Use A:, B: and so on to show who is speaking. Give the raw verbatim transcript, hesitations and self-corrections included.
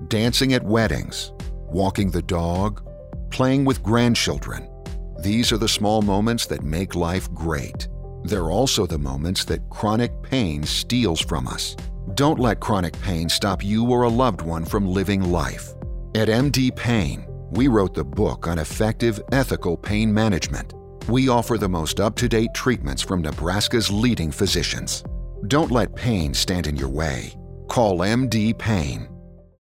A: dancing at weddings, walking the dog, playing with grandchildren. These are the small moments that make life great. They're also the moments that chronic pain steals from us. Don't let chronic pain stop you or a loved one from living life. At M D Pain, we wrote the book on effective, ethical pain management. We offer the most up-to-date treatments from Nebraska's leading physicians. Don't let pain stand in your way. Call M D Pain